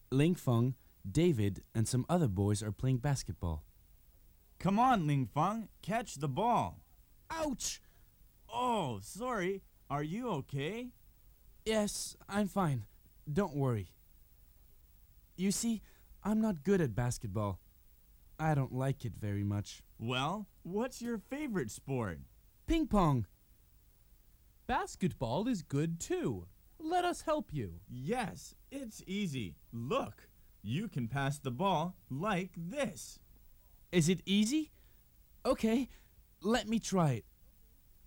Ling Feng, David, and some other boys are playing basketball. Come on, Ling Feng, catch the ball. Ouch! Oh, sorry. Are you okay? Yes, I'm fine. Don't worry. You see, I'm not good at basketball. I don't like it very much. Well, what's your favorite sport? Ping pong! Basketball is good too. Let us help you. Yes, it's easy. Look, you can pass the ball like this. Is it easy? Okay, let me try it.